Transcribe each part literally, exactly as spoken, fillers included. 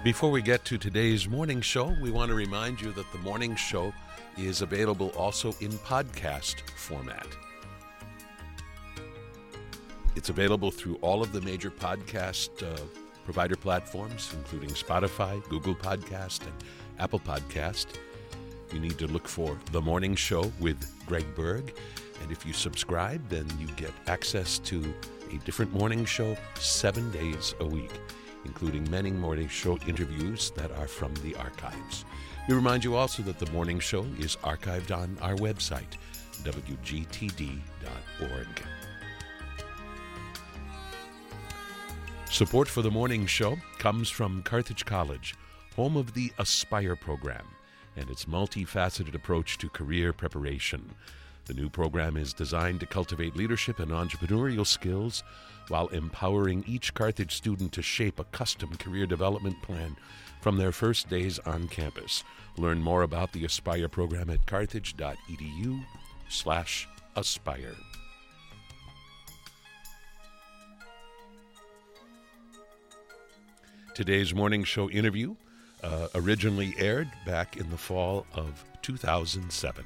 Before we get to today's morning show, we want to remind you that the morning show is available also in podcast format. It's available through all of the major podcast uh, provider platforms, including Spotify, Google Podcast, and Apple Podcast. You need to look for The Morning Show with Greg Berg. And if you subscribe, then you get access to a different morning show seven days a week, including many morning show interviews that are from the archives. We remind you also that the morning show is archived on our website, W G T D dot org. Support for the morning show comes from Carthage College, home of the Aspire program, and its multifaceted approach to career preparation. The new program is designed to cultivate leadership and entrepreneurial skills while empowering each Carthage student to shape a custom career development plan from their first days on campus. Learn more about the Aspire program at carthage.edu slash aspire. Today's morning show interview uh, originally aired back in the fall of two thousand seven.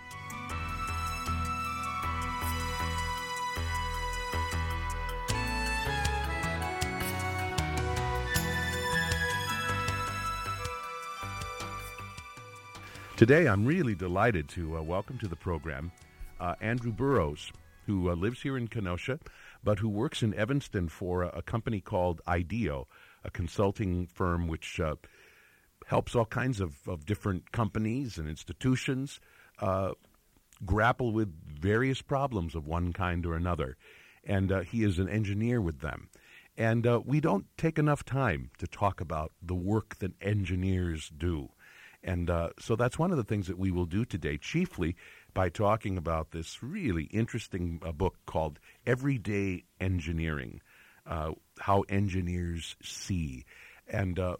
Today, I'm really delighted to uh, welcome to the program uh, Andrew Burrows, who uh, lives here in Kenosha, but who works in Evanston for a, a company called IDEO, a consulting firm which uh, helps all kinds of, of different companies and institutions uh, grapple with various problems of one kind or another. And uh, he is an engineer with them. And uh, we don't take enough time to talk about the work that engineers do. And uh, so that's one of the things that we will do today, chiefly by talking about this really interesting uh, book called Everyday Engineering, uh, How Engineers See. And uh,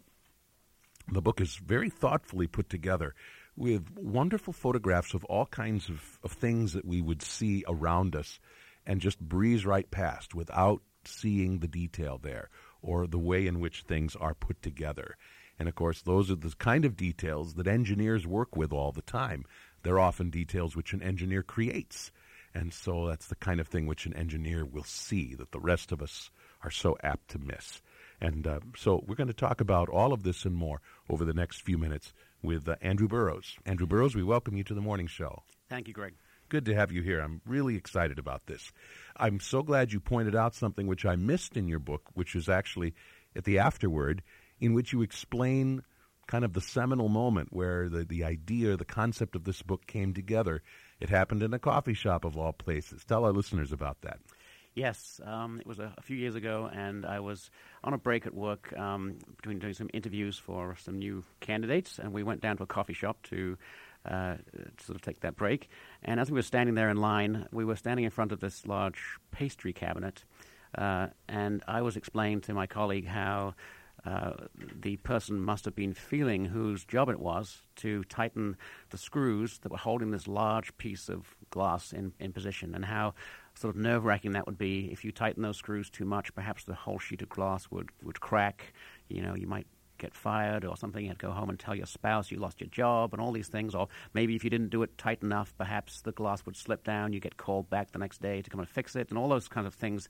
the book is very thoughtfully put together with wonderful photographs of all kinds of, of things that we would see around us and just breeze right past without seeing the detail there or the way in which things are put together. And, of course, those are the kind of details that engineers work with all the time. They're often details which an engineer creates. And so that's the kind of thing which an engineer will see that the rest of us are so apt to miss. And uh, so we're going to talk about all of this and more over the next few minutes with uh, Andrew Burrows. Andrew Burrows, we welcome you to the morning show. Thank you, Greg. Good to have you here. I'm really excited about this. I'm so glad you pointed out something which I missed in your book, which is actually at the afterword, in which you explain kind of the seminal moment where the, the idea, the concept of this book came together. It happened in a coffee shop of all places. Tell our listeners about that. Yes, um, it was a, a few years ago, and I was on a break at work um, between doing some interviews for some new candidates, and we went down to a coffee shop to, uh, to sort of take that break. And as we were standing there in line, we were standing in front of this large pastry cabinet, uh, and I was explaining to my colleague how Uh, the person must have been feeling whose job it was to tighten the screws that were holding this large piece of glass in, in position, and how sort of nerve-wracking that would be. If you tighten those screws too much, perhaps the whole sheet of glass would, would crack. You know, you might get fired or something. You had to go home and tell your spouse you lost your job and all these things. Or maybe if you didn't do it tight enough, perhaps the glass would slip down. You get called back the next day to come and fix it, and all those kinds of things,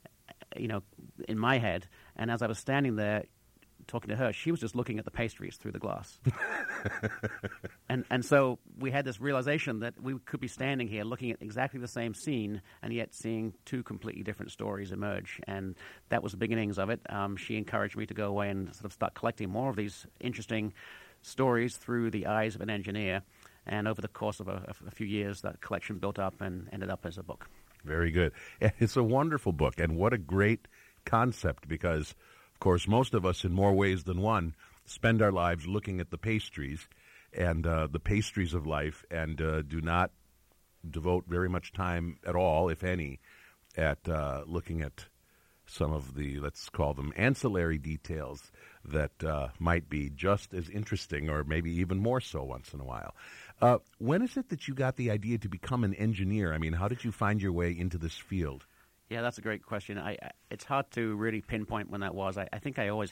you know, in my head. And as I was standing there talking to her, she was just looking at the pastries through the glass. and and so we had this realization that we could be standing here looking at exactly the same scene and yet seeing two completely different stories emerge. And that was the beginnings of it. Um, she encouraged me to go away and sort of start collecting more of these interesting stories through the eyes of an engineer. And over the course of a, a few years, that collection built up and ended up as a book. Very good. It's a wonderful book, and what a great concept, because of course, most of us, in more ways than one, spend our lives looking at the pastries and uh, the pastries of life, and uh, do not devote very much time at all, if any, at uh, looking at some of the, let's call them, ancillary details that uh, might be just as interesting, or maybe even more so once in a while. Uh, when is it that you got the idea to become an engineer? I mean, how did you find your way into this field? Yeah, that's a great question. I, I, it's hard to really pinpoint when that was. I, I think I always had it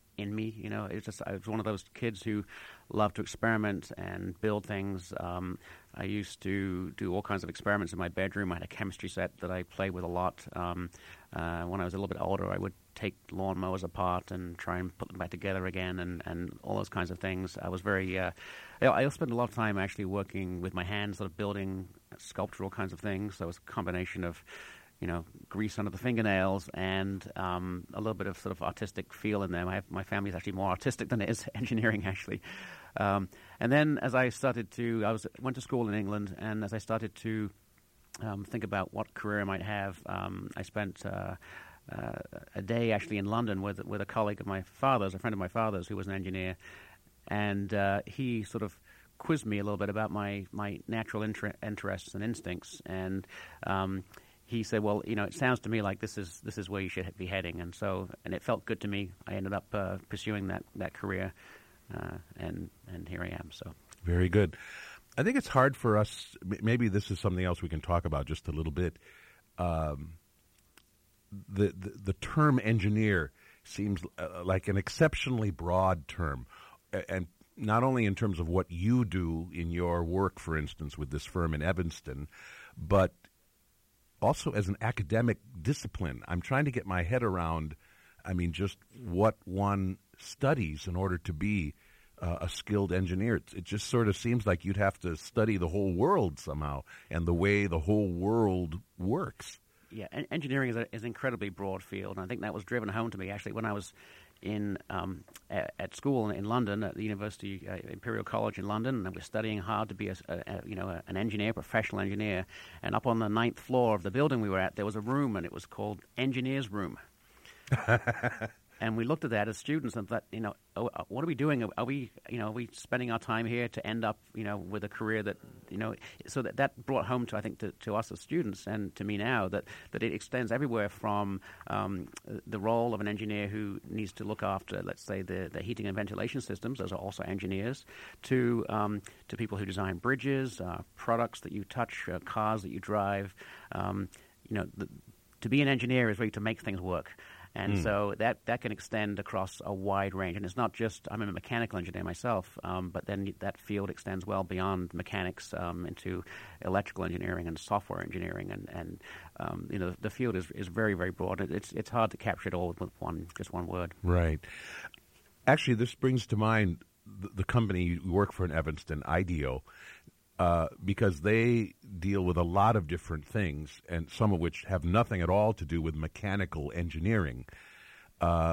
in me. You know, it's just I was one of those kids who loved to experiment and build things. Um, I used to do all kinds of experiments in my bedroom. I had a chemistry set that I played with a lot. Um, uh, when I was a little bit older, I would take lawnmowers apart and try and put them back together again, and, and all those kinds of things. I was very. Uh, I spent a lot of time actually working with my hands, sort of building sculptural kinds of things. So it was a combination of, you know, grease under the fingernails and um, a little bit of sort of artistic feel in there. My, my family is actually more artistic than it is engineering, actually. Um, and then as I started to, I was went to school in England, and as I started to um, think about what career I might have, um, I spent uh, uh, a day actually in London with with a colleague of my father's, a friend of my father's, who was an engineer, and uh, he sort of quizzed me a little bit about my my natural inter- interests and instincts, and um, he said, "Well, you know, it sounds to me like this is this is where you should be heading," and so and it felt good to me. I ended up uh, pursuing that that career, uh, and and here I am. So very good. I think it's hard for us. Maybe this is something else we can talk about just a little bit. Um, the, the the term engineer seems uh, like an exceptionally broad term, and not only in terms of what you do in your work, for instance, with this firm in Evanston, but also as an academic discipline. I'm trying to get my head around, I mean, just what one studies in order to be uh, a skilled engineer. It, it just sort of seems like you'd have to study the whole world somehow and the way the whole world works. Yeah, en- engineering is, a, is an incredibly broad field, and I think that was driven home to me, actually, when I was in um, at, at school in London, at the University uh, Imperial College in London, and I was studying hard to be a, a, a you know a, an engineer, professional engineer. And up on the ninth floor of the building we were at, there was a room, and it was called Engineers Room. And we looked at that as students and thought, you know, oh, what are we doing? Are we, you know, are we spending our time here to end up, you know, with a career that, you know, so that, that brought home to, I think, to, to us as students and to me now that, that it extends everywhere from um, the role of an engineer who needs to look after, let's say, the, the heating and ventilation systems, those are also engineers, to um, to people who design bridges, uh, products that you touch, uh, cars that you drive. Um, you know, the, to be an engineer is really to make things work. And mm. so that, that can extend across a wide range. And it's not just, I'm a mechanical engineer myself, um, but then that field extends well beyond mechanics um, into electrical engineering and software engineering. And, and um, you know, the field is, is very, very broad. It's, it's hard to capture it all with one, just one word. Right. Actually, this brings to mind the, the company you work for in Evanston, IDEO. Uh, because they deal with a lot of different things, and some of which have nothing at all to do with mechanical engineering. Uh,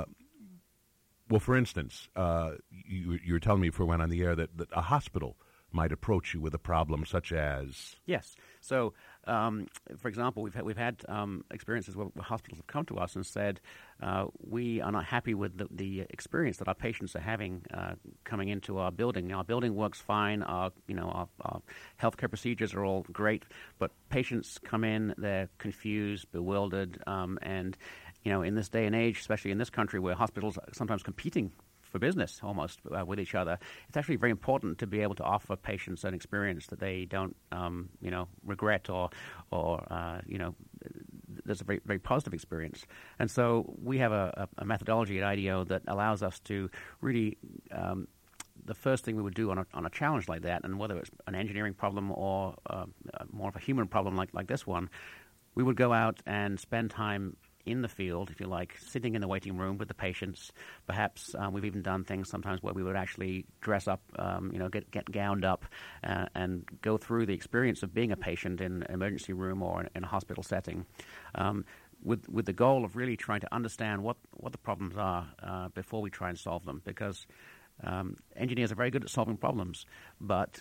well, for instance, uh, you, you were telling me before we went on the air that, that a hospital might approach you with a problem such as... Yes. So, um, for example, we've had, we've had um, experiences where hospitals have come to us and said, uh, we are not happy with the, the experience that our patients are having uh, coming into our building. Our building works fine. Our, you know, our, our healthcare procedures are all great, but patients come in, they're confused, bewildered, um, and, you know, in this day and age, especially in this country where hospitals are sometimes competing for business almost uh, with each other, it's actually very important to be able to offer patients an experience that they don't, um, you know, regret or, or uh, you know, there's a very, very positive experience. And so we have a, a methodology at IDEO that allows us to really, um, the first thing we would do on a, on a challenge like that, and whether it's an engineering problem or uh, more of a human problem like, like this one, we would go out and spend time in the field, if you like, sitting in the waiting room with the patients. Perhaps um, we've even done things sometimes where we would actually dress up, um, you know, get get gowned up uh, and go through the experience of being a patient in an emergency room or in, in a hospital setting, um, with with the goal of really trying to understand what, what the problems are uh, before we try and solve them. Because um, engineers are very good at solving problems, but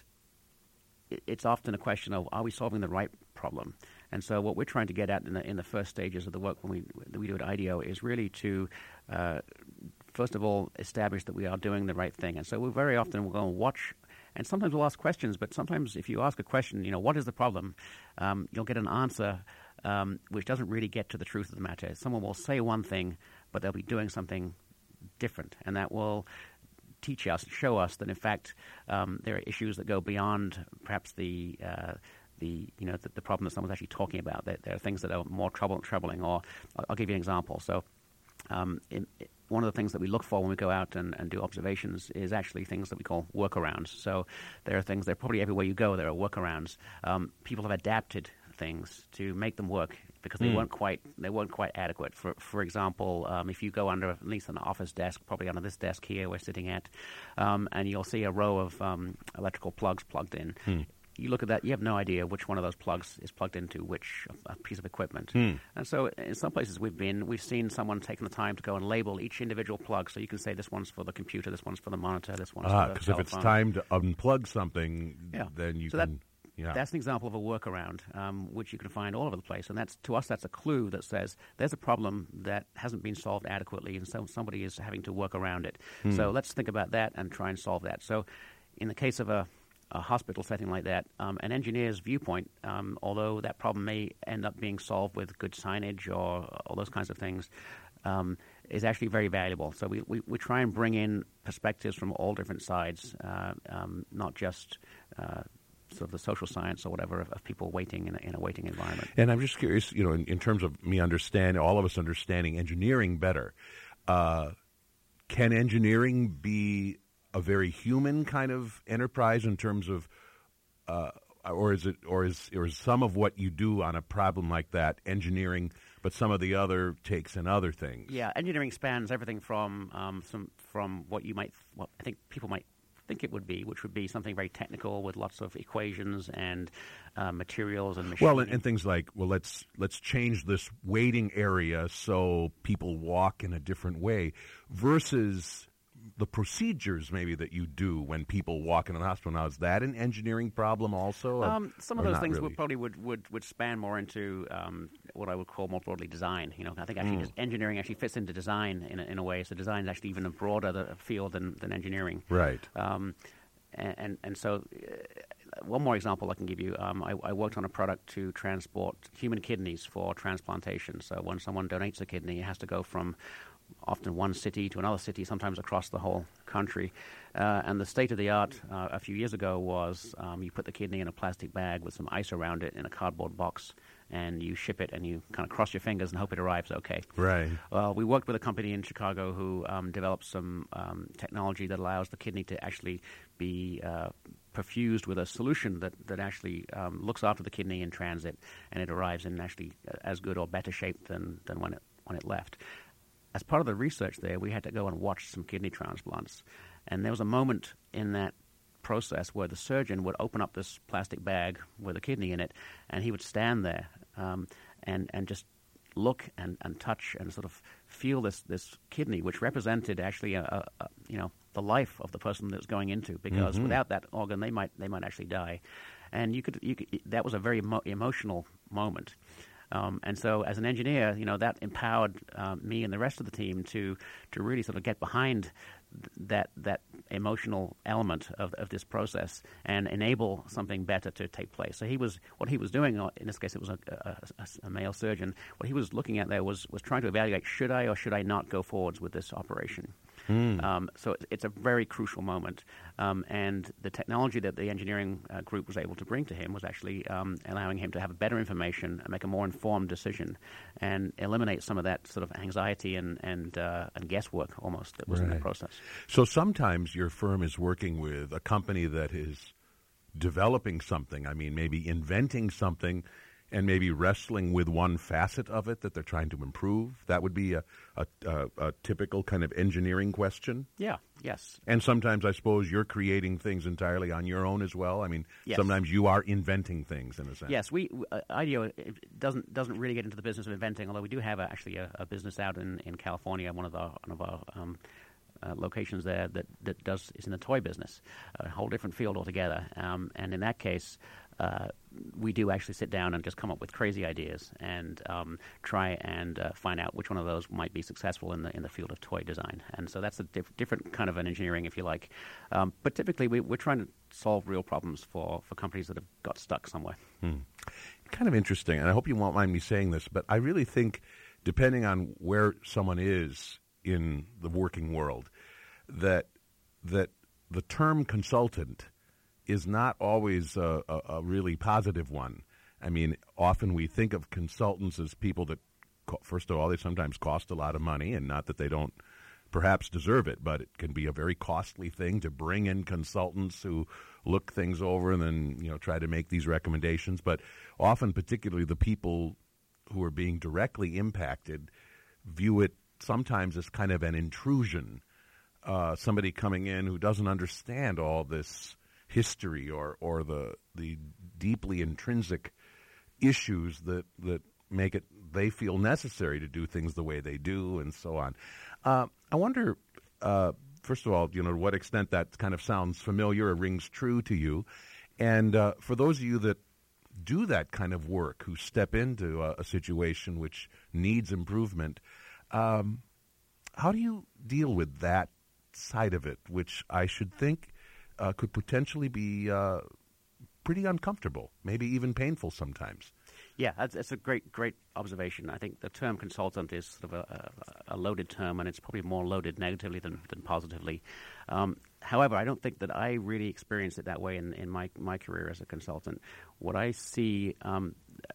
it's often a question of, are we solving the right problem? And so what we're trying to get at in the, in the first stages of the work when we that we do at IDEO is really to, uh, first of all, establish that we are doing the right thing. And so we very often will go and watch, and sometimes we'll ask questions, but sometimes if you ask a question, you know, what is the problem, um, you'll get an answer um, which doesn't really get to the truth of the matter. Someone will say one thing, but they'll be doing something different, and that will teach us, show us that, in fact, um, there are issues that go beyond perhaps the uh, the you know the, the problem that someone's actually talking about. There, there are things that are more trouble, troubling. Or I'll, I'll give you an example. So um, in, one of the things that we look for when we go out and, and do observations is actually things that we call workarounds. So there are things, they're probably everywhere you go, there are workarounds. Um, people have adapted things to make them work because they mm. weren't quite they weren't quite adequate. For for example, um, if you go under at least an office desk, probably under this desk here we're sitting at, um, and you'll see a row of um, electrical plugs plugged in. Mm. You look at that, you have no idea which one of those plugs is plugged into which uh, piece of equipment. Mm. And so in some places we've been, we've seen someone taking the time to go and label each individual plug. So you can say this one's for the computer, this one's for the monitor, this one's ah, for the because if it's time to unplug something, yeah. then you so can... That, Yeah. That's an example of a workaround, um, which you can find all over the place. And that's, to us, that's a clue that says there's a problem that hasn't been solved adequately, and so somebody is having to work around it. Hmm. So let's think about that and try and solve that. So in the case of a, a hospital setting like that, um, an engineer's viewpoint, um, although that problem may end up being solved with good signage or all those kinds of things, um, is actually very valuable. So we, we, we try and bring in perspectives from all different sides, uh, um, not just... Uh, sort of the social science or whatever of, of people waiting in a, in a waiting environment. And I'm just curious, you know, in, in terms of me understanding, all of us understanding engineering better, uh, can engineering be a very human kind of enterprise in terms of, uh, or is it, or is, or is some of what you do on a problem like that engineering, but some of the other takes in other things? Yeah, engineering spans everything from um, some from what you might, well, I think people might think it would be, which would be something very technical with lots of equations and uh, materials and machining. Well, and, and things like, well, let's let's change this waiting area so people walk in a different way, versus the procedures maybe that you do when people walk in a hospital. Now, is that an engineering problem also? Or, um, some of those things really? would probably would, would, would span more into um, what I would call more broadly design. You know, I think actually mm. engineering actually fits into design in a, in a way. So design is actually even a broader the field than, than engineering. Right. Um, and, and and so uh, one more example I can give you. Um, I, I worked on a product to transport human kidneys for transplantation. So when someone donates a kidney, it has to go from often one city to another city, sometimes across the whole country. Uh, and the state of the art uh, a few years ago was um, you put the kidney in a plastic bag with some ice around it in a cardboard box, and you ship it, and you kind of cross your fingers and hope it arrives okay. Right. Well, we worked with a company in Chicago who um, developed some um, technology that allows the kidney to actually be uh, perfused with a solution that, that actually um, looks after the kidney in transit, and it arrives in actually as good or better shape than, than when it when it left. As part of the research there, we had to go and watch some kidney transplants. And there was a moment in that process where the surgeon would open up this plastic bag with a kidney in it, and he would stand there um, and, and just look and, and touch and sort of feel this, this kidney, which represented actually a, a, a, you know, the life of the person that was going into, because mm-hmm. without that organ, they might they might actually die. And you could, you could that was a very emo- emotional moment. Um, and so as an engineer, you know, that empowered uh, me and the rest of the team to to really sort of get behind th- that that emotional element of, of this process and enable something better to take place. So he was, what he was doing, in this case it was a, a, a male surgeon, what he was looking at there was, was trying to evaluate, should I or should I not go forwards with this operation? Mm. Um, so it's, it's a very crucial moment. Um, and the technology that the engineering uh, group was able to bring to him was actually um, allowing him to have better information and make a more informed decision and eliminate some of that sort of anxiety and, and, uh, and guesswork almost that was right. in the process. So sometimes your firm is working with a company that is developing something, I mean, maybe inventing something, and maybe wrestling with one facet of it that they're trying to improve. That would be a, a, a, a typical kind of engineering question. Yeah, yes. And sometimes I suppose you're creating things entirely on your own as well. I mean, yes. sometimes you are inventing things in a sense. Yes, we uh, IDEO doesn't doesn't really get into the business of inventing, although we do have a, actually a, a business out in, in California, one of the one of our um, uh, locations there that, that does is in the toy business, a whole different field altogether. Um, and in that case, Uh, we do actually sit down and just come up with crazy ideas and um, try and uh, find out which one of those might be successful in the in the field of toy design. And so that's a diff- different kind of an engineering, if you like. Um, but typically, we, we're trying to solve real problems for, for companies that have got stuck somewhere. Hmm. Kind of interesting, and I hope you won't mind me saying this, but I really think, depending on where someone is in the working world, that that the term consultant is not always a, a, a really positive one. I mean, often we think of consultants as people that co- first of all, they sometimes cost a lot of money, and not that they don't perhaps deserve it, but it can be a very costly thing to bring in consultants who look things over and then, you know, try to make these recommendations. But often, particularly the people who are being directly impacted, view it sometimes as kind of an intrusion. Uh, somebody coming in who doesn't understand all this history or, or the the deeply intrinsic issues that, that make it they feel necessary to do things the way they do, and so on. Uh, I wonder, uh, first of all, you know, to what extent that kind of sounds familiar or rings true to you. And uh, for those of you that do that kind of work, who step into a, a situation which needs improvement, um, how do you deal with that side of it, which I should think uh, could potentially be uh, pretty uncomfortable, maybe even painful sometimes? Yeah, that's, that's a great, great observation. I think the term consultant is sort of a, a, a loaded term, and it's probably more loaded negatively than, than positively. Um, however, I don't think that I really experienced it that way in, in my, my career as a consultant. What I see, um,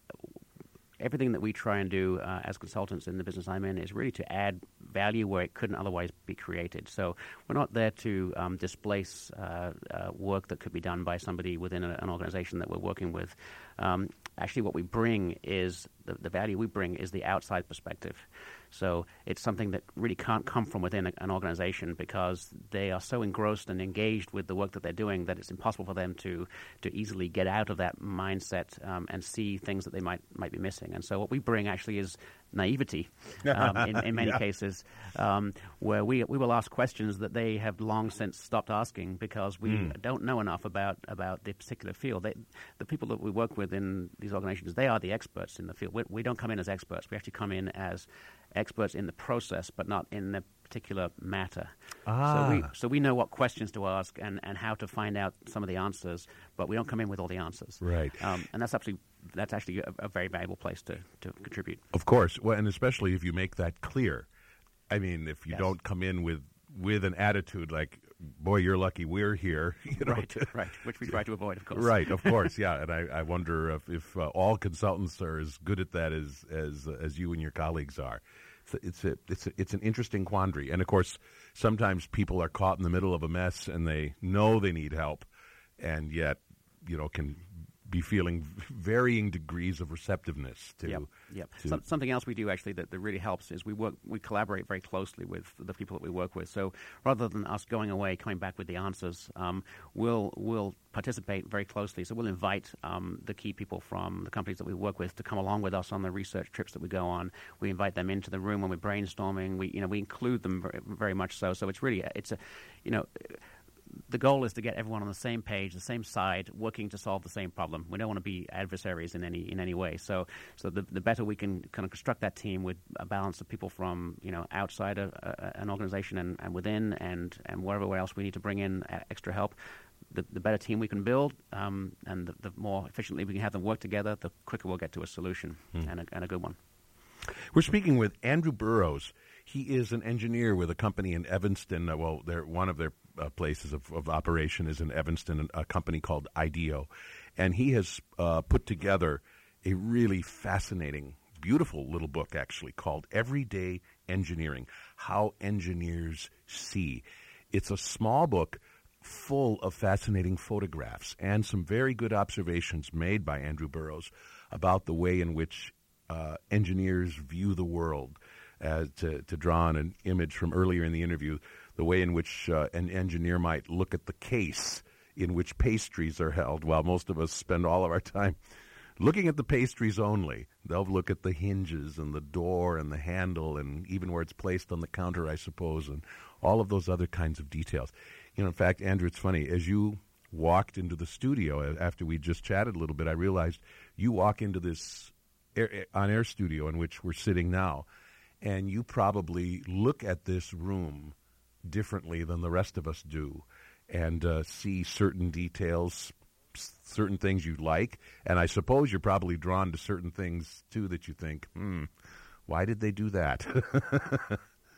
everything that we try and do uh, as consultants in the business I'm in is really to add value where it couldn't otherwise be created. So we're not there to um, displace uh, uh, work that could be done by somebody within a, an organization that we're working with. Um, actually, what we bring is, the, the value we bring is the outside perspective. So it's something that really can't come from within a, an organization, because they are so engrossed and engaged with the work that they're doing that it's impossible for them to to easily get out of that mindset um, and see things that they might might be missing. And so what we bring actually is naivety um, in, in many yeah. cases, um, where we we will ask questions that they have long since stopped asking because we mm. don't know enough about, about the particular field. They, the people that we work with in these organizations, they are the experts in the field. We, we don't come in as experts. We actually come in as experts in the process, but not in the particular matter. Ah. So we so we know what questions to ask and, and how to find out some of the answers, but we don't come in with all the answers. Right. Um, and that's actually that's actually a, a very valuable place to, to contribute. Of course, well, and especially if you make that clear. I mean, if you Yes. don't come in with with an attitude like, "Boy, you're lucky we're here," you know, Right, to, right, which we try to avoid, of course. Right, of course, yeah. And I, I wonder if, if uh, all consultants are as good at that as as uh, as you and your colleagues are. It's a, it's a, it's an interesting quandary, and of course, sometimes people are caught in the middle of a mess, and they know they need help, and yet, you know, can be feeling varying degrees of receptiveness to. Yep, yep. to Some, something else we do actually that, that really helps is we work, we collaborate very closely with the people that we work with. So rather than us going away, coming back with the answers, um, we'll we'll participate very closely. So we'll invite um, the key people from the companies that we work with to come along with us on the research trips that we go on. We invite them into the room when we're brainstorming. We you know we include them very, very much so. So it's really it's a you know. The goal is to get everyone on the same page, the same side, working to solve the same problem. We don't want to be adversaries in any in any way. So, so the the better we can kind of construct that team with a balance of people from you know outside a, a, an organization and, and within, and and wherever else we need to bring in extra help, the, the better team we can build, um, and the, the more efficiently we can have them work together, the quicker we'll get to a solution hmm. and, a, and a good one. We're speaking with Andrew Burrows. He is an engineer with a company in Evanston. Uh, well, they're, one of their uh, places of, of operation is in Evanston, a company called IDEO. And he has uh, put together a really fascinating, beautiful little book, actually, called Everyday Engineering, How Engineers See. It's a small book full of fascinating photographs and some very good observations made by Andrew Burrows about the way in which uh, engineers view the world. Uh, to, to draw on an image from earlier in the interview, the way in which uh, an engineer might look at the case in which pastries are held, while most of us spend all of our time looking at the pastries only. They'll look at the hinges and the door and the handle and even where it's placed on the counter, I suppose, and all of those other kinds of details. You know, in fact, Andrew, it's funny, as you walked into the studio after we just chatted a little bit, I realized you walk into this air, on-air studio in which we're sitting now, and you probably look at this room differently than the rest of us do and uh, see certain details, certain things you like. And I suppose you're probably drawn to certain things, too, that you think, hmm, why did they do that?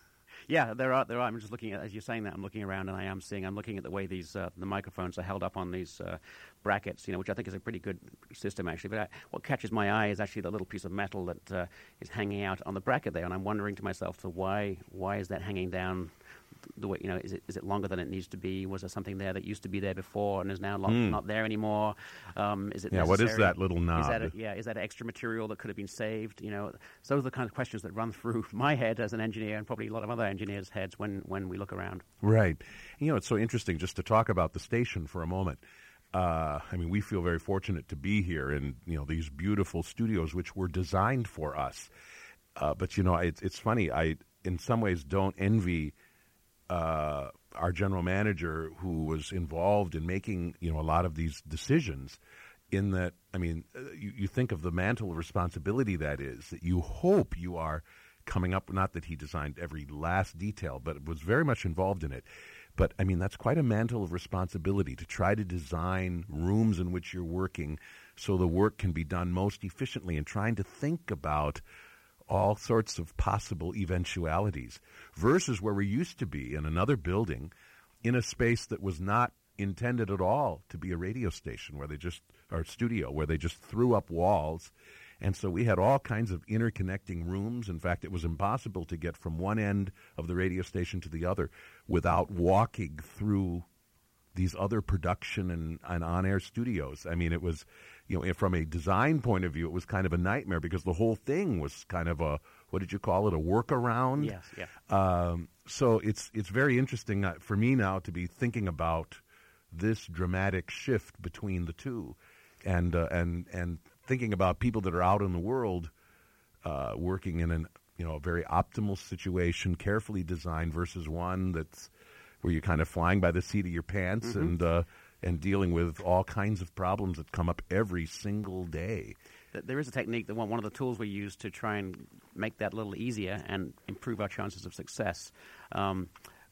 Yeah, there are. There are. I'm just looking at, as you're saying that, I'm looking around and I am seeing, I'm looking at the way these, uh, the microphones are held up on these uh, brackets, you know, which I think is a pretty good system, actually. But I, what catches my eye is actually the little piece of metal that uh, is hanging out on the bracket there. And I'm wondering to myself, so why, why is that hanging down the way, you know, is it is it longer than it needs to be? Was there something there that used to be there before and is now lo- mm. not there anymore? Um, is it yeah, necessary? What is that little knob? Is that a, yeah, is that extra material that could have been saved? You know, those are the kind of questions that run through my head as an engineer and probably a lot of other engineers' heads when, when we look around. Right. You know, it's so interesting just to talk about the station for a moment. Uh, I mean, we feel very fortunate to be here in, you know, these beautiful studios which were designed for us. Uh, but, you know, it, it's funny. I, in some ways, don't envy Uh, our general manager, who was involved in making, you know, a lot of these decisions, in that, I mean, uh, you, you think of the mantle of responsibility that is, that you hope you are coming up, not that he designed every last detail, but was very much involved in it. But, I mean, that's quite a mantle of responsibility to try to design rooms in which you're working so the work can be done most efficiently, and trying to think about all sorts of possible eventualities, versus where we used to be in another building in a space that was not intended at all to be a radio station, where they just, or a studio, where they just threw up walls. And so we had all kinds of interconnecting rooms. In fact, it was impossible to get from one end of the radio station to the other without walking through these other production and, and on-air studios. I mean, it was, you know, from a design point of view, it was kind of a nightmare, because the whole thing was kind of a, what did you call it, a workaround? Yes, yeah. Um, so it's it's very interesting uh, for me now to be thinking about this dramatic shift between the two, and uh, and and thinking about people that are out in the world uh, working in an, you know, a very optimal situation, carefully designed, versus one that's where you're kind of flying by the seat of your pants, mm-hmm. and uh, and dealing with all kinds of problems that come up every single day. There is a technique, that one, one of the tools we use to try and make that a little easier and improve our chances of success. Um,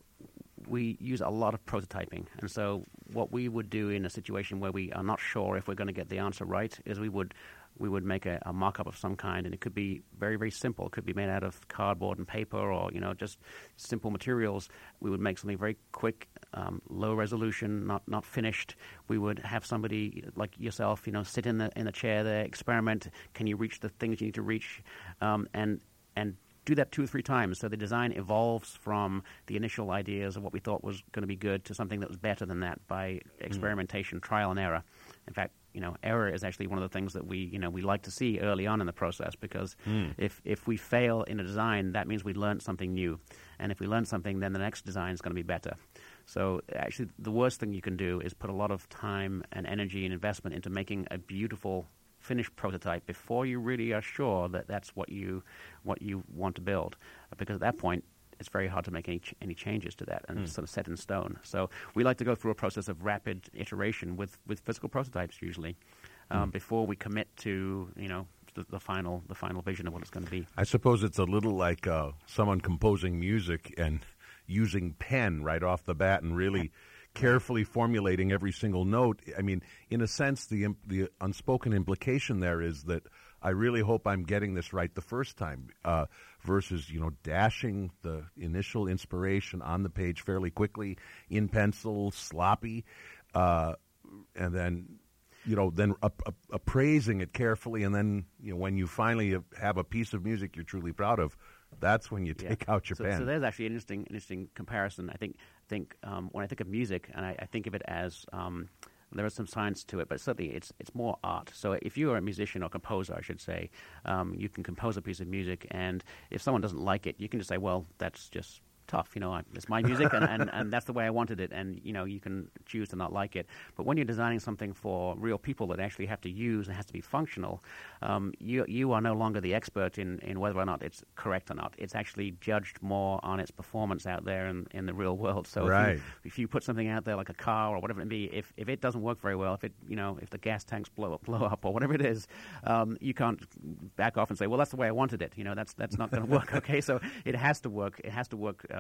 we use a lot of prototyping. And so what we would do in a situation where we are not sure if we're going to get the answer right is we would we would make a, a mock-up of some kind, and it could be very, very simple. It could be made out of cardboard and paper, or, you know, just simple materials. We would make something very quick, um, low resolution, not not finished. We would have somebody like yourself, you know, sit in the in the chair there, experiment. Can you reach the things you need to reach? Um, and and do that two or three times. So the design evolves from the initial ideas of what we thought was going to be good to something that was better than that by experimentation, mm. trial and error. In fact, you know, error is actually one of the things that we, you know, we like to see early on in the process, because mm. if if we fail in a design, that means we learned something new. And if we learn something, then the next design is going to be better. So actually, the worst thing you can do is put a lot of time and energy and investment into making a beautiful finished prototype before you really are sure that that's what you what you want to build, because at that point it's very hard to make any ch- any changes to that, and mm. it's sort of set in stone. So we like to go through a process of rapid iteration with, with physical prototypes usually, um, mm. before we commit to, you know, the, the final the final vision of what it's going to be. I suppose it's a little like uh, someone composing music and using pen right off the bat and really carefully formulating every single note. I mean, in a sense, the imp- the unspoken implication there is that I really hope I'm getting this right the first time, uh, versus, you know, dashing the initial inspiration on the page fairly quickly in pencil, sloppy, uh, and then, you know, then ap- ap- appraising it carefully, and then, you know, when you finally have a piece of music you're truly proud of, that's when you take yeah. out your so, pen. So there's actually an interesting, interesting comparison. I think, think um, when I think of music, and I, I think of it as um, there is some science to it, but certainly it's it's more art. So if you are a musician or composer, I should say, um, you can compose a piece of music, and if someone doesn't like it, you can just say, well, that's just tough, you know, I, it's my music, and, and, and that's the way I wanted it, and, you know, you can choose to not like it. But when you're designing something for real people that actually have to use and has to be functional, um, you you are no longer the expert in, in whether or not it's correct or not. It's actually judged more on its performance out there in, in the real world. So right. if, you, if you put something out there like a car or whatever it may be, if, if it doesn't work very well, if it, you know, if the gas tanks blow up, blow up or whatever it is, um, you can't back off and say, well, that's the way I wanted it. You know, that's that's not going to work. Okay, so it has to work. It has to work. Uh,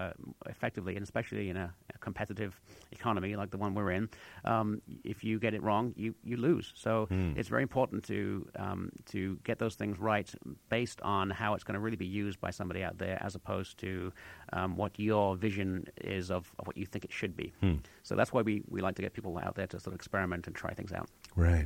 uh, effectively, and especially in a, a competitive economy like the one we're in, um, if you get it wrong, you, you lose. So mm. it's very important to um, to get those things right based on how it's going to really be used by somebody out there, as opposed to um, what your vision is of, of what you think it should be. Mm. So that's why we, we like to get people out there to sort of experiment and try things out. Right.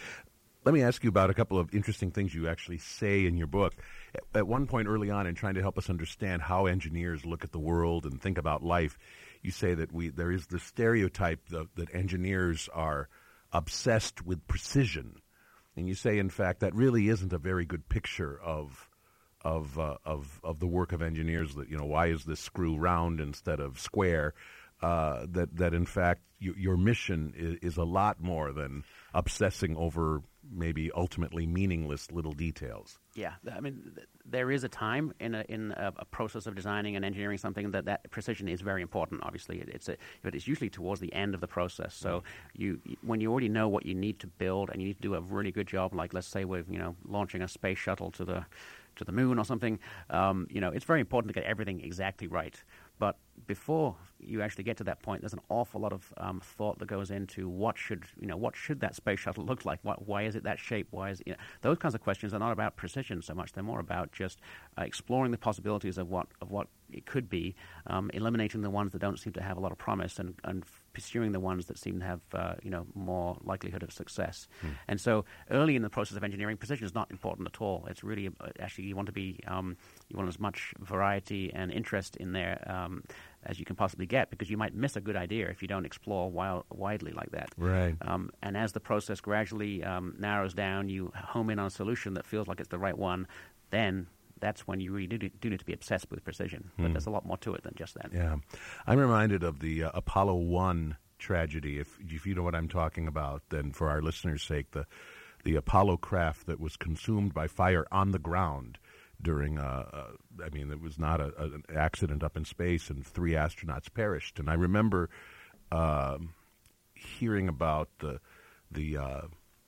Let me ask you about a couple of interesting things you actually say in your book. At one point early on, in trying to help us understand how engineers look at the world and think about life, you say that we there is the stereotype that, that engineers are obsessed with precision. And you say, in fact, that really isn't a very good picture of of uh, of of the work of engineers. That, you know, why is this screw round instead of square? Uh, that that in fact you, your mission is, is a lot more than obsessing over maybe ultimately meaningless little details. Yeah, I mean, th- there is a time in a in a, a process of designing and engineering something that that precision is very important. Obviously, it, it's a, but it's usually towards the end of the process. So you when you already know what you need to build and you need to do a really good job, like let's say we're you know launching a space shuttle to the to the moon or something. Um, you know, it's very important to get everything exactly right. But before you actually get to that point, there's an awful lot of um, thought that goes into what should you know what should that space shuttle look like? What, why is it that shape? Why is it, you know, those kinds of questions are not about precision so much. They're more about just uh, exploring the possibilities of what of what it could be, um, eliminating the ones that don't seem to have a lot of promise, and, and pursuing the ones that seem to have uh, you know more likelihood of success. Hmm. And so early in the process of engineering, precision is not important at all. It's really uh, actually you want to be um, you want as much variety and interest in there um, as you can possibly get, because you might miss a good idea if you don't explore wild, widely like that. Right. Um, and as the process gradually um, narrows down, you home in on a solution that feels like it's the right one, then that's when you really do, do need to be obsessed with precision. But hmm. there's a lot more to it than just that. Yeah. I'm reminded of the uh, Apollo one tragedy. If, if you know what I'm talking about, then for our listeners' sake, the, the Apollo craft that was consumed by fire on the ground during, uh, uh, I mean, it was not a, a, an accident up in space, and three astronauts perished. And I remember uh, hearing about the the uh,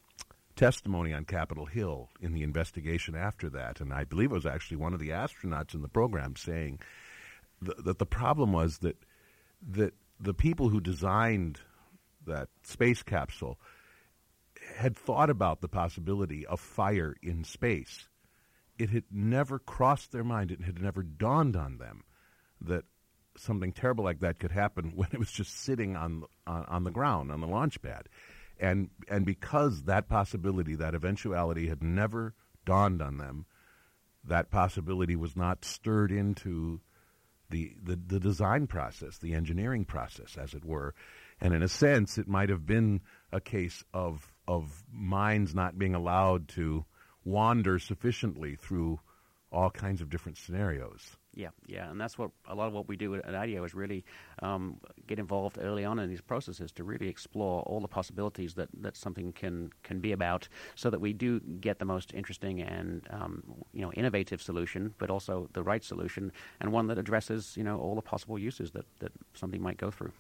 testimony on Capitol Hill in the investigation after that, and I believe it was actually one of the astronauts in the program saying th- that the problem was that that the people who designed that space capsule had thought about the possibility of fire in space. It had never crossed their mind, it had never dawned on them that something terrible like that could happen when it was just sitting on on, on the ground, on the launch pad. And and because that possibility, that eventuality had never dawned on them, that possibility was not stirred into the, the, the design process, the engineering process, as it were. And in a sense, it might have been a case of of minds not being allowed to wander sufficiently through all kinds of different scenarios. Yeah, yeah, and that's what a lot of what we do at IDEO is really um, get involved early on in these processes to really explore all the possibilities that, that something can, can be about, so that we do get the most interesting and um, you know innovative solution, but also the right solution, and one that addresses you know all the possible uses that, that something might go through.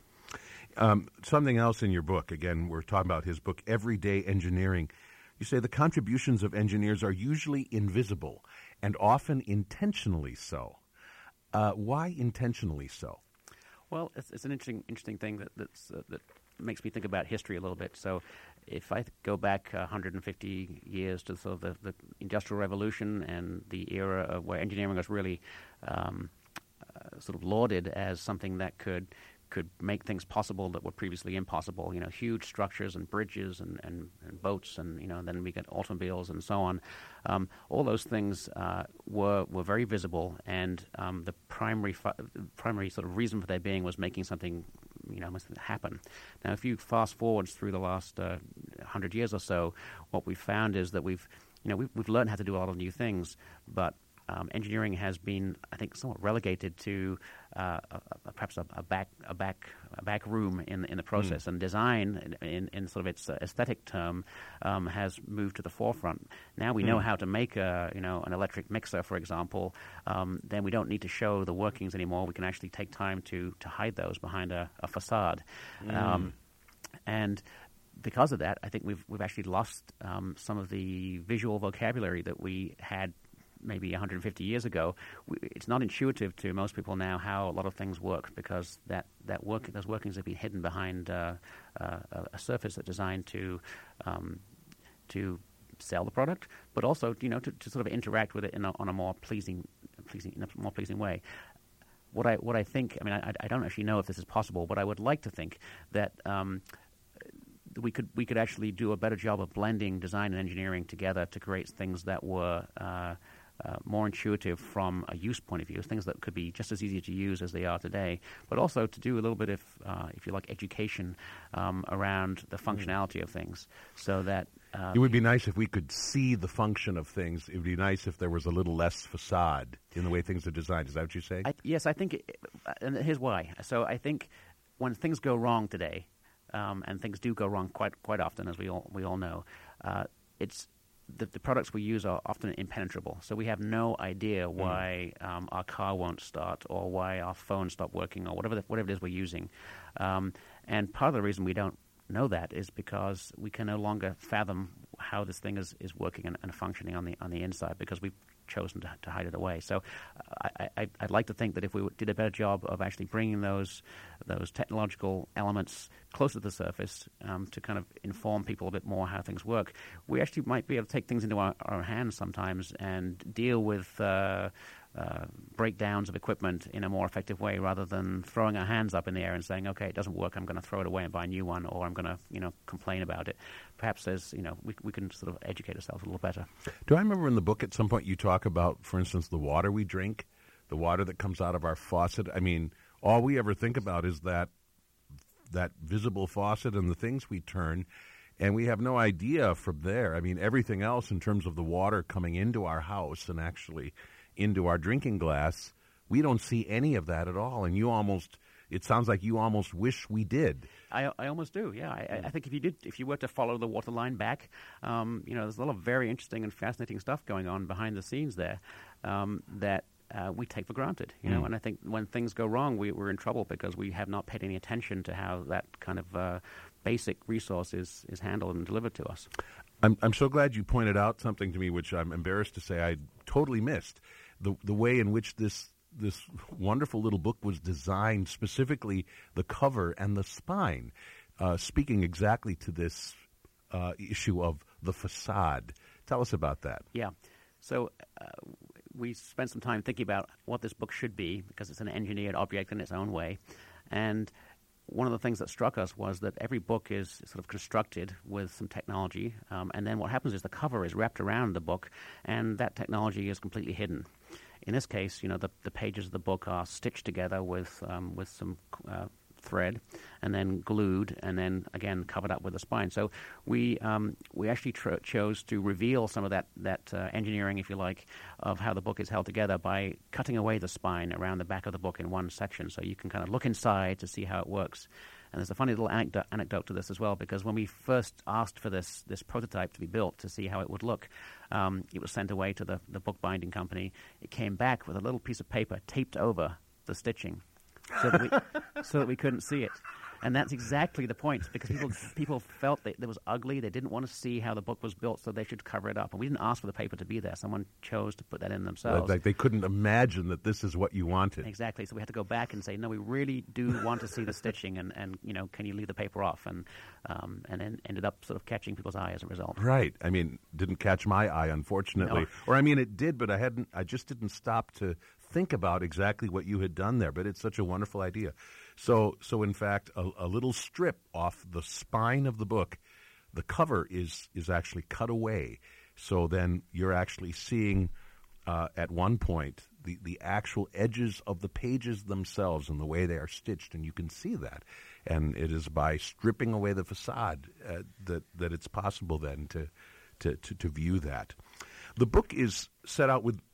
Um, something else in your book, again, we're talking about his book, Everyday Engineering. You say the contributions of engineers are usually invisible and often intentionally so. Uh, why intentionally so? Well, it's, it's an interesting, interesting thing that that's, uh, that makes me think about history a little bit. So, if I go back one hundred fifty years to sort of the, the Industrial Revolution and the era of where engineering was really um, uh, sort of lauded as something that could. could make things possible that were previously impossible, you know, huge structures and bridges and, and, and boats and, you know, and then we get automobiles and so on. Um, all those things uh, were were very visible, and um, the primary fi- primary sort of reason for their being was making something, you know, happen. Now, if you fast forward through the last uh, one hundred years or so, what we've found is that we've, you know, we've, we've learned how to do a lot of new things, but Um, engineering has been, I think, somewhat relegated to uh, a, a, perhaps a, a back a back a back room in in the process, mm. and design, in, in, in sort of its uh, aesthetic term, um, has moved to the forefront. Now we mm. know how to make a you know an electric mixer, for example. Um, then we don't need to show the workings anymore. We can actually take time to to hide those behind a, a facade, mm. um, and. Because of that, I think we've we've actually lost um, some of the visual vocabulary that we had maybe one hundred fifty years ago, we, it's not intuitive to most people now how a lot of things work, because that, that work, those workings have been hidden behind uh, uh, a surface that's designed to um, to sell the product, but also, you know, to, to sort of interact with it in a, on a more pleasing, pleasing, in a more pleasing way. What I what I think, I mean, I, I don't actually know if this is possible, but I would like to think that um, we could we could actually do a better job of blending design and engineering together to create things that were uh, uh, more intuitive from a use point of view, things that could be just as easy to use as they are today, but also to do a little bit of, uh, if you like, education um, around the functionality of things, so that Uh, it would be nice if we could see the function of things. It would be nice if there was a little less facade in the way things are designed. Is that what you say? I, yes, I think, it, and here's why. So I think when things go wrong today, um, and things do go wrong quite quite often, as we all we all know, uh, it's the, the products we use are often impenetrable. So we have no idea why mm. um, our car won't start, or why our phone stopped working, or whatever the, whatever it is we're using. Um, and part of the reason we don't know that is because we can no longer fathom how this thing is, is working and, and functioning on the on the inside, because we've chosen to, to hide it away. So uh, I, I, I'd like to think that if we did a better job of actually bringing those those technological elements closer to the surface um, to kind of inform people a bit more how things work, we actually might be able to take things into our, our hands sometimes and deal with uh, Uh, breakdowns of equipment in a more effective way, rather than throwing our hands up in the air and saying, "Okay, it doesn't work. I'm going to throw it away and buy a new one, or I'm going to, you know, complain about it." Perhaps there's, you know, we we can sort of educate ourselves a little better. Do I remember in the book at some point you talk about, for instance, the water we drink, the water that comes out of our faucet? I mean, all we ever think about is that that visible faucet and the things we turn, and we have no idea from there. I mean, everything else in terms of the water coming into our house and actually into our drinking glass, we don't see any of that at all. And you almost, it sounds like you almost wish we did. I, I almost do, yeah. I, I think if you did, if you were to follow the water line back, um, you know, there's a lot of very interesting and fascinating stuff going on behind the scenes there um, that uh, we take for granted, you mm. know. And I think when things go wrong, we, we're in trouble because we have not paid any attention to how that kind of uh, basic resource is, is handled and delivered to us. I'm, I'm so glad you pointed out something to me which I'm embarrassed to say I totally missed. The the way in which this this wonderful little book was designed, specifically the cover and the spine, uh, speaking exactly to this uh, issue of the facade. Tell us about that. Yeah. So uh, we spent some time thinking about what this book should be, because it's an engineered object in its own way. And one of the things that struck us was that every book is sort of constructed with some technology, um, and then what happens is the cover is wrapped around the book, and that technology is completely hidden. In this case, you know, the, the pages of the book are stitched together with um, with some uh, thread, and then glued, and then again covered up with a spine. So we um, we actually tr- chose to reveal some of that that uh, engineering, if you like, of how the book is held together by cutting away the spine around the back of the book in one section, so you can kind of look inside to see how it works. And there's a funny little anecdote, anecdote to this as well, because when we first asked for this this prototype to be built to see how it would look, um, it was sent away to the, the bookbinding company. It came back with a little piece of paper taped over the stitching so that we, so that we couldn't see it. And that's exactly the point, because people people felt that it was ugly. They didn't want to see how the book was built, so they should cover it up. And we didn't ask for the paper to be there. Someone chose to put that in themselves. Like they couldn't imagine that this is what you wanted. Exactly. So we had to go back and say, no, we really do want to see the stitching, and, and you know, can you leave the paper off? And um, and then ended up sort of catching people's eye as a result. Right. I mean, didn't catch my eye, unfortunately. No. Or I mean, it did, but I hadn't. I just didn't stop to think about exactly what you had done there. But it's such a wonderful idea. So, so in fact, a, a little strip off the spine of the book, the cover is is actually cut away. So then you're actually seeing uh, at one point the, the actual edges of the pages themselves and the way they are stitched, and you can see that. And it is by stripping away the facade uh, that that it's possible then to, to to to view that. The book is set out with,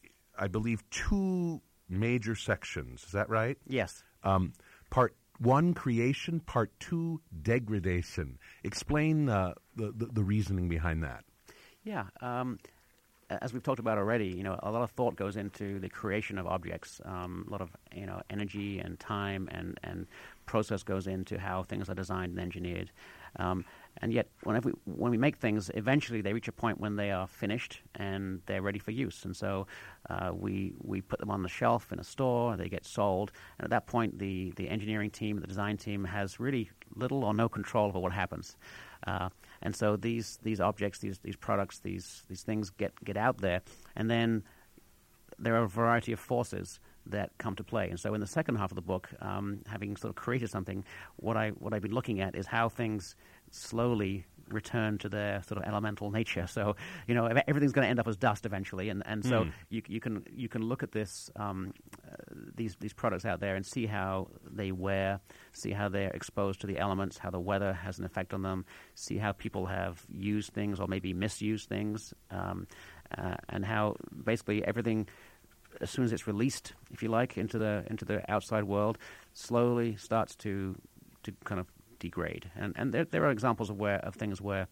I believe, two major sections. Is that right? Yes. Um, Part one, creation. Part two, degradation. Explain uh, the, the the reasoning behind that. Yeah, um, as we've talked about already, you know, a lot of thought goes into the creation of objects. Um, a lot of you know energy and time and and process goes into how things are designed and engineered. Um, and yet, whenever we, when we make things, eventually they reach a point when they are finished and they're ready for use. And so uh, we we put them on the shelf in a store, they get sold, and at that point the, the engineering team, the design team has really little or no control over what happens. Uh, and so these these objects, these these products, these these things get, get out there, and then there are a variety of forces that come to play. And so in the second half of the book, um, having sort of created something, what, I, what I've been looking at is how things slowly return to their sort of elemental nature. So, you know, everything's going to end up as dust eventually. And, and so mm. you, you can you can look at this um, uh, these these products out there and see how they wear, see how they're exposed to the elements, how the weather has an effect on them, see how people have used things or maybe misused things, um, uh, and how basically everything, as soon as it's released, if you like, into the into the outside world, slowly starts to to kind of degrade. And and there there are examples of where of things where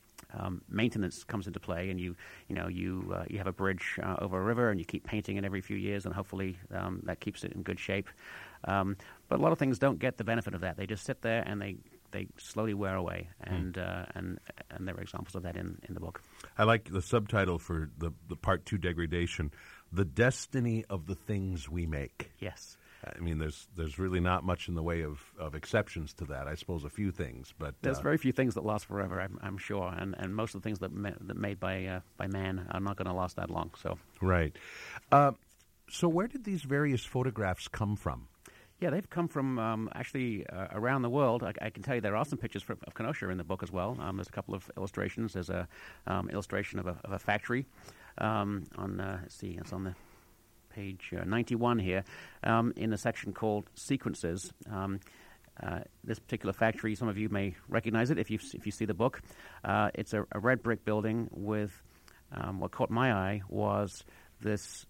um, maintenance comes into play, and you you know you uh, you have a bridge uh, over a river, and you keep painting it every few years, and hopefully um, that keeps it in good shape. Um, but a lot of things don't get the benefit of that. They just sit there and they. They slowly wear away, and mm. uh, and and there are examples of that in, in the book. I like the subtitle for the, the part two, Degradation, The Destiny of the Things We Make. Yes. I mean, there's there's really not much in the way of, of exceptions to that. I suppose a few things, but there's uh, very few things that last forever. I'm, I'm sure, and and most of the things that ma- that made by uh, by man are not going to last that long. So right. Uh, so where did these various photographs come from? Yeah, they've come from um, actually uh, around the world. I, I can tell you there are some pictures for, of Kenosha in the book as well. Um, there's a couple of illustrations. There's a um, illustration of a, of a factory um, on. Uh, let's see, it's on the page uh, ninety-one here um, in a section called Sequences. Um, uh, this particular factory, some of you may recognize it if you if you see the book. Uh, it's a, a red brick building with um, what caught my eye was this.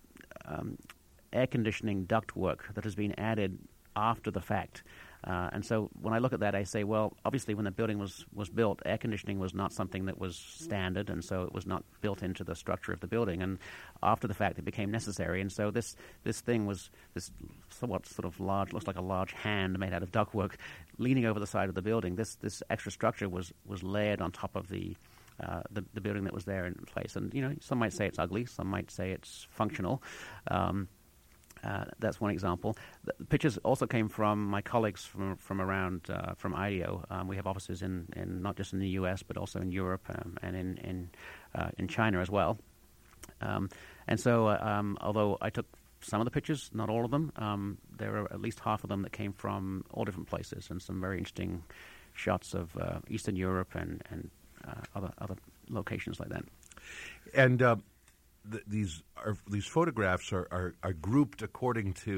Um, air conditioning ductwork that has been added after the fact. Uh, and so when I look at that, I say, well, obviously when the building was, was built, air conditioning was not something that was standard, and so it was not built into the structure of the building. And after the fact, it became necessary. And so this, this thing was this somewhat sort of large, looks like a large hand made out of ductwork, leaning over the side of the building. This this extra structure was, was layered on top of the Uh, the, the building that was there in place. And, you know, some might say it's ugly, some might say it's functional. Um, Uh, that's one example. The pictures also came from my colleagues from from around uh, from IDEO. Um, we have offices in, in not just in the U S but also in Europe um, and in in, uh, in China as well. Um, and so, uh, um, although I took some of the pictures, not all of them, um, there are at least half of them that came from all different places, and some very interesting shots of uh, Eastern Europe and and uh, other other locations like that. And. Uh The, these are, these photographs are, are, are grouped according to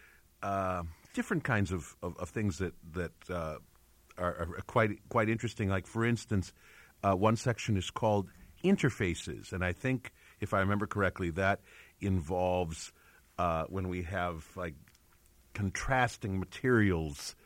uh, different kinds of, of, of things that that uh, are, are quite quite interesting. Like, for instance, uh, one section is called interfaces, and I think, if I remember correctly, that involves uh, when we have like contrasting materials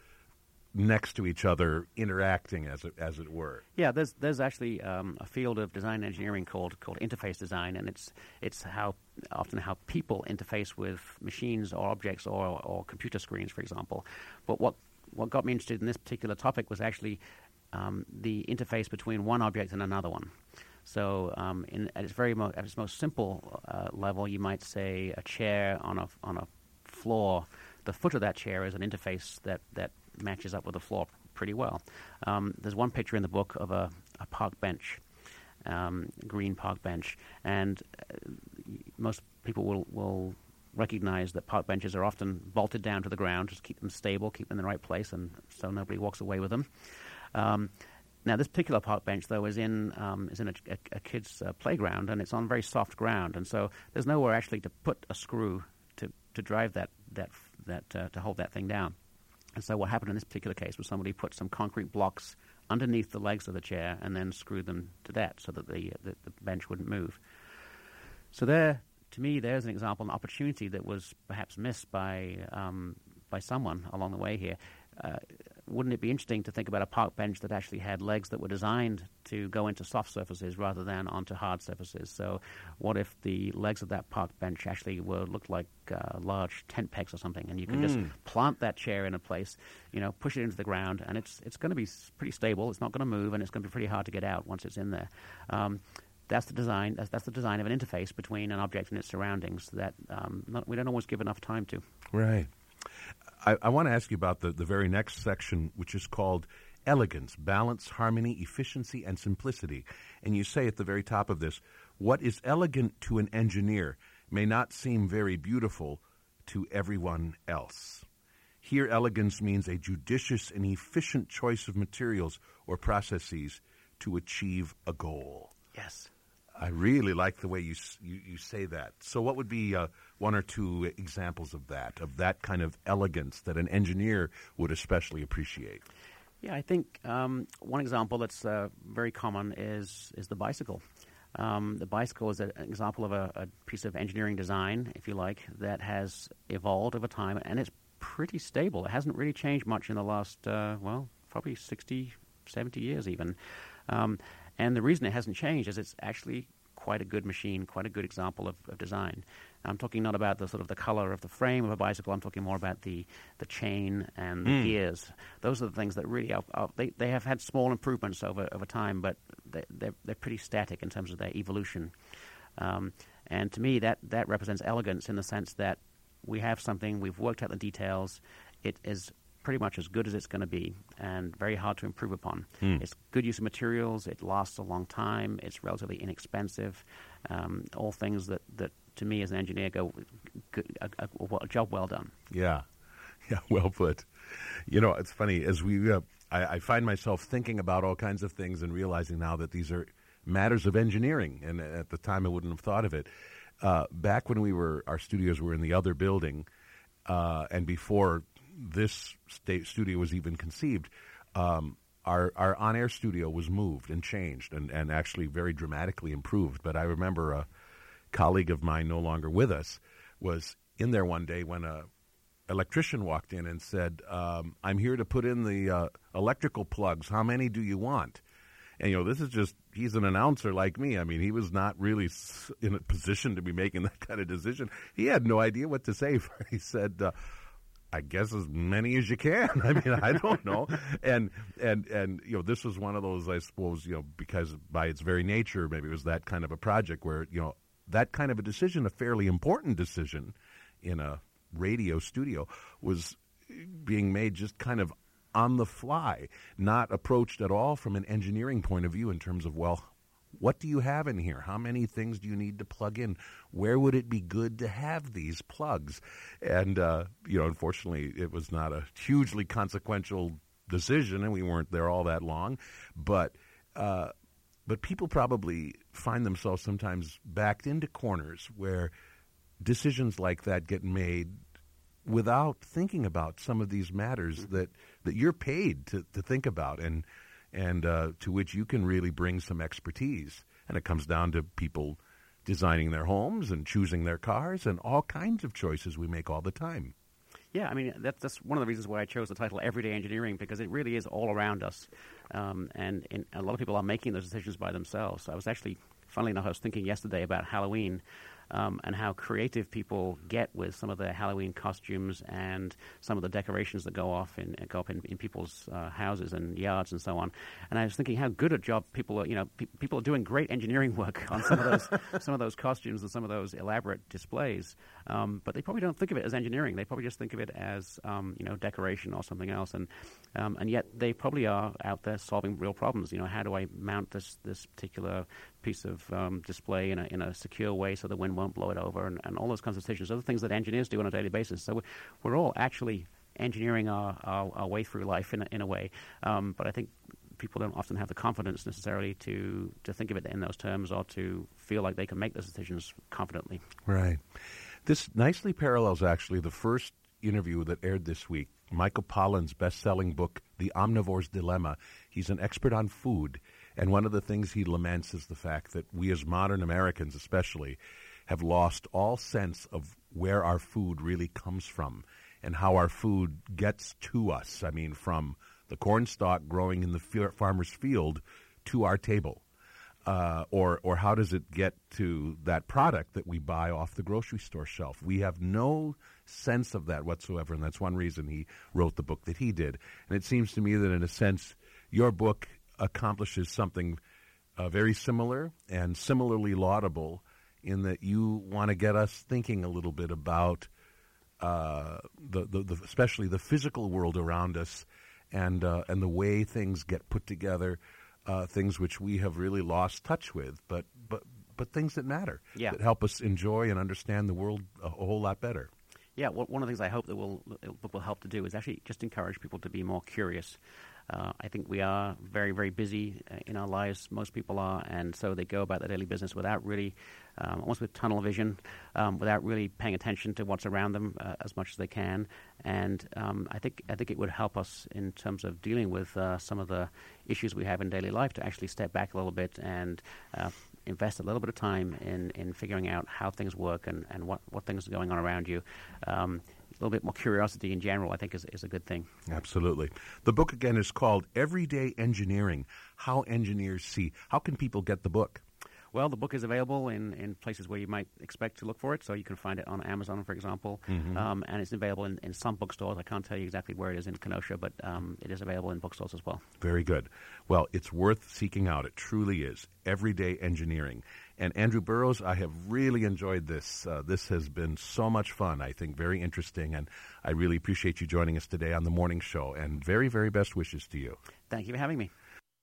next to each other, interacting as it, as it were. Yeah, there's there's actually um, a field of design engineering called called interface design, and it's it's how often how people interface with machines or objects or or computer screens, for example. But what what got me interested in this particular topic was actually um, the interface between one object and another one. So, um, in, at its very mo- at its most simple uh, level, you might say a chair on a on a floor. The foot of that chair is an interface that that matches up with the floor pretty well. Um, there's one picture in the book of a, a park bench, um, green park bench, and uh, most people will, will recognize that park benches are often bolted down to the ground just to keep them stable, keep them in the right place, and so nobody walks away with them. Um, now, this particular park bench, though, is in um, is in a, a, a kid's uh, playground, and it's on very soft ground, and so there's nowhere actually to put a screw to, to drive that that that uh, to hold that thing down. And so what happened in this particular case was somebody put some concrete blocks underneath the legs of the chair and then screwed them to that so that the, the, the bench wouldn't move. So there, to me, there's an example, an opportunity that was perhaps missed by um, by someone along the way here. Uh, wouldn't it be interesting to think about a park bench that actually had legs that were designed to go into soft surfaces rather than onto hard surfaces? So what if the legs of that park bench actually were looked like uh, large tent pegs or something, and you could mm. just plant that chair in a place, you know, push it into the ground, and it's it's going to be pretty stable. It's not going to move, and it's going to be pretty hard to get out once it's in there. Um, That's the design. That's, that's the design of an interface between an object and its surroundings that um, not, we don't always give enough time to. Right. I, I want to ask you about the, the very next section, which is called elegance, balance, harmony, efficiency, and simplicity. And you say at the very top of this, what is elegant to an engineer may not seem very beautiful to everyone else. Here, elegance means a judicious and efficient choice of materials or processes to achieve a goal. Yes. I really like the way you you, you say that. So what would be uh, one or two examples of that, of that kind of elegance that an engineer would especially appreciate? Yeah, I think um, one example that's uh, very common is is the bicycle. Um, the bicycle is a, an example of a, a piece of engineering design, if you like, that has evolved over time, and it's pretty stable. It hasn't really changed much in the last, uh, well, probably sixty, seventy years even. Um, and the reason it hasn't changed is it's actually quite a good machine, quite a good example of, of design. I'm talking not about the sort of the color of the frame of a bicycle. I'm talking more about the, the chain and the mm. gears. Those are the things that really are, are they they have had small improvements over over time, but they, they're they're pretty static in terms of their evolution. Um, and to me, that that represents elegance in the sense that we have something, we've worked out the details. It is pretty much as good as it's going to be and very hard to improve upon. Mm. It's good use of materials. It lasts a long time. It's relatively inexpensive. Um, all things that, that, to me as an engineer, go good, a, a, a job well done. Yeah. Yeah, well put. You know, it's funny. As we, uh, I, I find myself thinking about all kinds of things and realizing now that these are matters of engineering. And at the time, I wouldn't have thought of it. Uh, back when we were, our studios were in the other building, uh, and before this state studio was even conceived, um, our our on-air studio was moved and changed and, and actually very dramatically improved. But I remember a colleague of mine, no longer with us, was in there one day when a electrician walked in and said, um, I'm here to put in the uh, electrical plugs. How many do you want? And, you know, this is just, he's an announcer like me. I mean, he was not really in a position to be making that kind of decision. He had no idea what to say. He said, uh, I guess as many as you can. I mean, I don't know. And, and, and, you know, this was one of those, I suppose, you know, because by its very nature, maybe it was that kind of a project where, you know, that kind of a decision, a fairly important decision in a radio studio, was being made just kind of on the fly, not approached at all from an engineering point of view in terms of, well, what do you have in here? How many things do you need to plug in? Where would it be good to have these plugs? And, uh, you know, unfortunately, it was not a hugely consequential decision, and we weren't there all that long. But uh, but people probably find themselves sometimes backed into corners where decisions like that get made without thinking about some of these matters mm-hmm. that, that you're paid to, to think about and and uh, to which you can really bring some expertise. And it comes down to people designing their homes and choosing their cars and all kinds of choices we make all the time. Yeah, I mean, that's, that's one of the reasons why I chose the title Everyday Engineering, because it really is all around us. Um, and, and a lot of people are making those decisions by themselves. I was actually, funnily enough, I was thinking yesterday about Halloween. Um, and how creative people get with some of their Halloween costumes and some of the decorations that go off in go up in, in people's uh, houses and yards and so on. And I was thinking how good a job people are. You know, pe- people are doing great engineering work on some of those some of those costumes and some of those elaborate displays. Um, but they probably don't think of it as engineering. They probably just think of it as um, you know decoration or something else. And um, and yet they probably are out there solving real problems. You know, how do I mount this this particular piece of um, display in a in a secure way so the wind won't blow it over, and, and all those kinds of decisions, other things that engineers do on a daily basis. So we're, we're all actually engineering our, our, our way through life in a, in a way. Um, but I think people don't often have the confidence necessarily to, to think of it in those terms or to feel like they can make those decisions confidently. Right. This nicely parallels actually the first interview that aired this week. Michael Pollan's best-selling book, The Omnivore's Dilemma. He's an expert on food. And one of the things he laments is the fact that we as modern Americans especially have lost all sense of where our food really comes from and how our food gets to us. I mean, from the corn stalk growing in the f- farmer's field to our table? Uh, or or how does it get to that product that we buy off the grocery store shelf? We have no sense of that whatsoever, and that's one reason he wrote the book that he did. And it seems to me that, in a sense, your book accomplishes something uh, very similar and similarly laudable in that you want to get us thinking a little bit about uh, the, the, the especially the physical world around us and uh, and the way things get put together. Uh, things which we have really lost touch with, but but but things that matter, yeah. that help us enjoy and understand the world a, a whole lot better. Yeah, well, one of the things I hope that will the book will help to do is actually just encourage people to be more curious. Uh, I think we are very, very busy uh, in our lives. Most people are, and so they go about their daily business without really, um, almost with tunnel vision, um, without really paying attention to what's around them uh, as much as they can. And um, I think I think it would help us in terms of dealing with uh, some of the issues we have in daily life to actually step back a little bit and uh, invest a little bit of time in, in figuring out how things work and, and what, what things are going on around you. Um, a little bit more curiosity in general, I think, is, is a good thing. Absolutely. The book, again, is called Everyday Engineering, How Engineers See. How can people get the book? Well, the book is available in, in places where you might expect to look for it. So you can find it on Amazon, for example, mm-hmm. um, and it's available in, in some bookstores. I can't tell you exactly where it is in Kenosha, but um, it is available in bookstores as well. Very good. Well, it's worth seeking out. It truly is. Everyday Engineering. And Andrew Burrows, I have really enjoyed this. Uh, this has been so much fun, I think, very interesting, and I really appreciate you joining us today on The Morning Show, and very, very best wishes to you. Thank you for having me.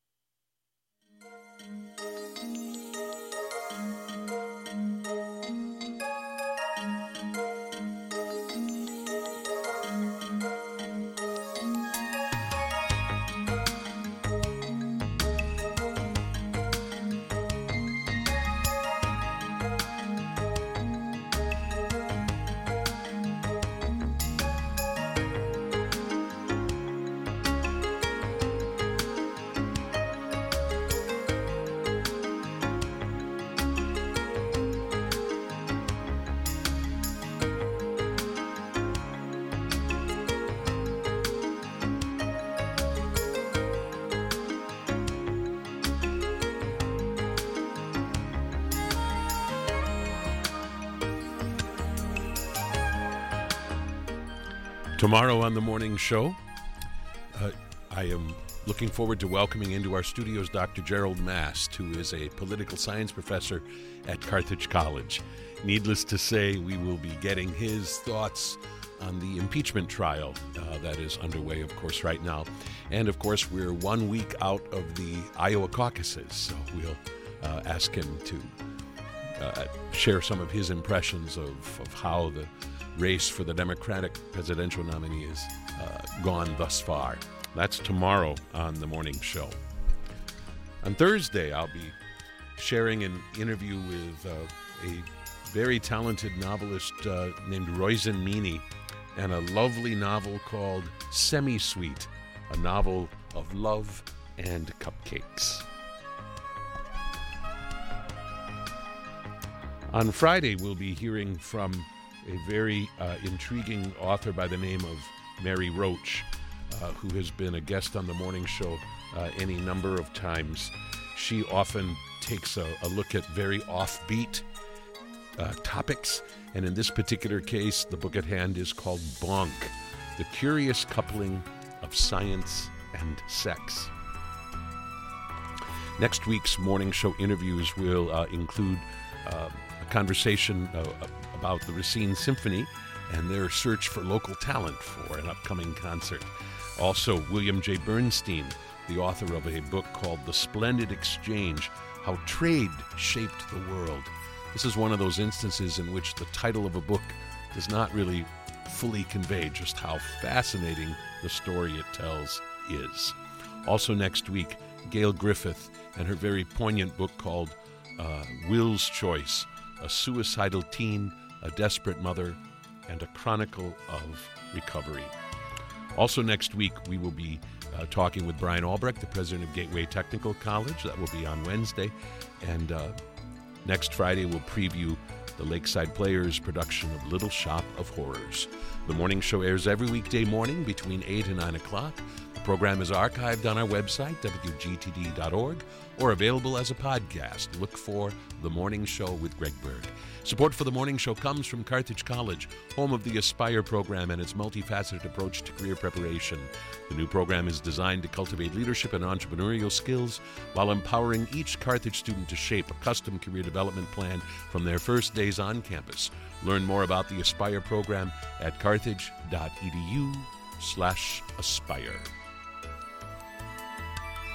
Tomorrow on The Morning Show, uh, I am looking forward to welcoming into our studios Doctor Gerald Mast, who is a political science professor at Carthage College. Needless to say, we will be getting his thoughts on the impeachment trial uh, that is underway, of course, right now. And, of course, we're one week out of the Iowa caucuses, so we'll uh, ask him to uh, share some of his impressions of, of how the race for the Democratic presidential nominee has uh, gone thus far. That's tomorrow on The Morning Show. On Thursday, I'll be sharing an interview with uh, a very talented novelist uh, named Roisin Meany and a lovely novel called Semi-Sweet, a novel of love and cupcakes. On Friday, we'll be hearing from a very uh, intriguing author by the name of Mary Roach, uh, who has been a guest on The Morning Show uh, any number of times. She often takes a, a look at very offbeat uh, topics, and in this particular case, the book at hand is called Bonk, The Curious Coupling of Science and Sex. Next week's Morning Show interviews will uh, include uh, a conversation uh, about the Racine Symphony and their search for local talent for an upcoming concert. Also, William J. Bernstein, the author of a book called The Splendid Exchange, How Trade Shaped the World. This is one of those instances in which the title of a book does not really fully convey just how fascinating the story it tells is. Also next week, Gail Griffith and her very poignant book called uh, Will's Choice, a suicidal teen, a desperate mother, and a chronicle of recovery. Also next week, we will be uh, talking with Brian Albrecht, the president of Gateway Technical College. That will be on Wednesday. And uh, next Friday, we'll preview the Lakeside Players production of Little Shop of Horrors. The Morning Show airs every weekday morning between eight and nine o'clock. The program is archived on our website, W G T D dot org, or available as a podcast. Look for The Morning Show with Greg Berg. Support for The Morning Show comes from Carthage College, home of the Aspire program and its multifaceted approach to career preparation. The new program is designed to cultivate leadership and entrepreneurial skills while empowering each Carthage student to shape a custom career development plan from their first days on campus. Learn more about the Aspire program at carthage dot e d u slash aspire.